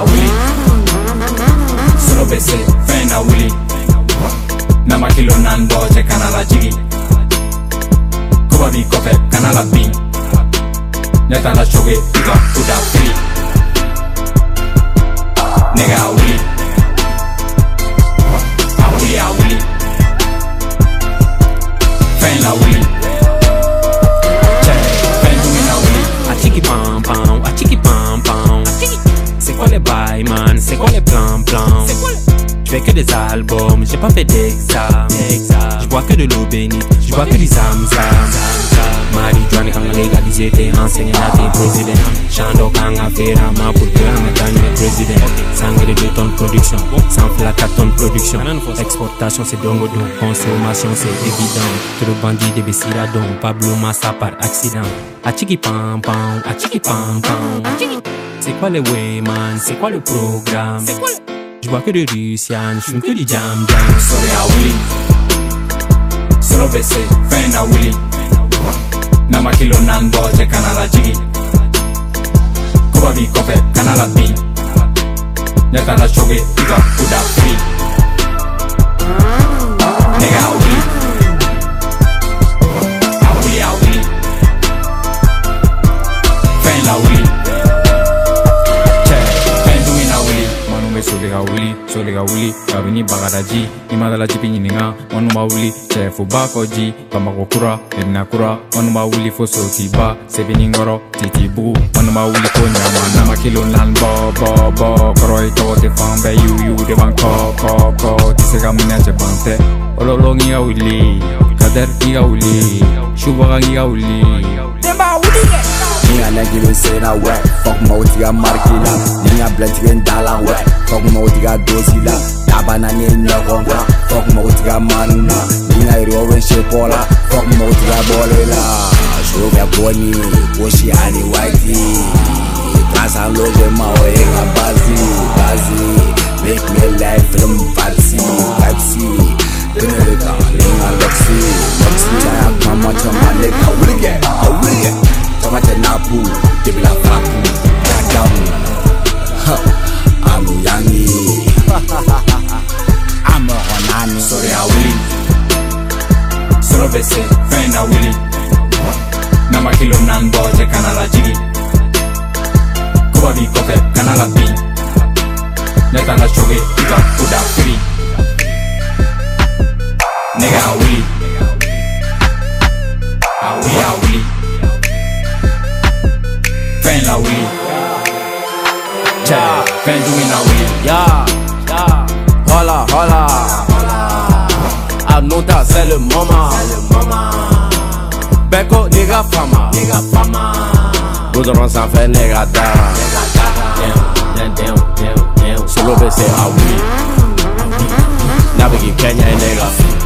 wili solo bese fɛn na wili nama kilo nan bɔ cɛ kana la jigi koba b'i kɔfɛ kana la bin ne t'a la choge i ka kuda fili nigga a wili a wili fɛn la wili cɛ fɛn dumi la wili a tiki pam pam, a tiki pam pam. C'est quoi les bails, man? C'est quoi les plans? Je fais que des albums, j'ai pas fait d'examen. Je bois que de l'eau bénite, je bois que du zamzam. Marijuana quand légalisé, t'es enseigné à tes présidents. Chando quand on fait rama pour que on gagne le président. Sangre de 2 tonnes production, sans flat 4 tonnes production. Exportation c'est dongo don, consommation c'est évident. Trop bandit de Bessiradon, Pablo Massa par accident. A tiki pam pam, a tiki pam pam. C'est quoi le way man, c'est quoi le programme? Je bois que de Russian, je fume que du jam jam. Sorry a wili solo bese fɛn na wili nama kilo nan bɔ cɛ kana la jigi koba b'i kɔfɛ kana la bin ne t'a la choge i ka kuda fili nigga a wili fɛn la wili cɛ fɛn dumi la wili manu bɛ sole ka wili kabini bagadaji i ma dala jipi ɲininga manu b'a wili cɛ fo ba kɔ ji Bamako kura Medina kura manu b'a wili fo Sotiba Sebenikɔrɔ Titibugu manu b'a wili ko ɲama nama kilo nan bɔ kɔrɔ i tɔgɔ tɛ fan bɛɛ yu de ban kɔ ti se ka minɛ cɛ ban tɛ ɔlɔlɔ k'i ka wili Kader k'i ka wili Subaga k'i ka wili Ninga nagilin sena wet Fuck mautiga markila Ninga blantigen dalan wet Fuck mautiga dosila Tabana ni nyagonga Fuck mautiga manuna Ninga iriwawen shepola Fuck mautiga bolela Shoga boni Koshi ani whitey Transan loge mawenga bazi Make me life film vibesy Benedetta Ninga Loxy Laya kama chama nigga Willie Tomate napu, debila frapu, dadamu. I'm yangi, I'm a honani. Sorry a wili solo bese fɛn na wili nama kilo nan bɔ cɛ kana la jigi koba b'i kɔfɛ kana la bin ne t'a la choge i ka kuda fili nigga a wili fɛn la wili cɛ fɛn dumi la wili Hola Anota c'est le moment Beko nigga fama Goudron sans fait nigga down Solo bese a wili Nabigi Kenya nigga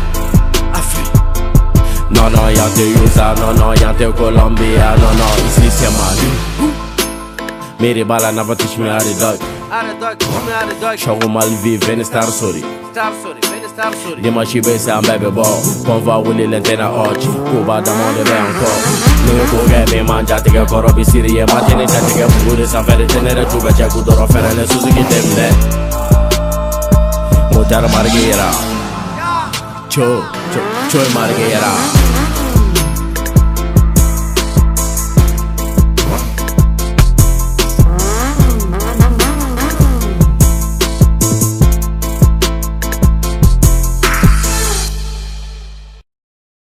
Non, y'a te USA, non, y'a te Colombia, non, ici c'est Mali. Mere bala never teach me how to duck. Show mal vive, veni star sorry. Dima shi bese am baby ball. Conva wili lentena oggi. Cuba da monde ve ancora. Noi coge me mangia te che coro bisiri e matine te che pure sa fare tenere giù c'è cudoro fare le Suzuki temne. Motar Marghera. Cho Marghera.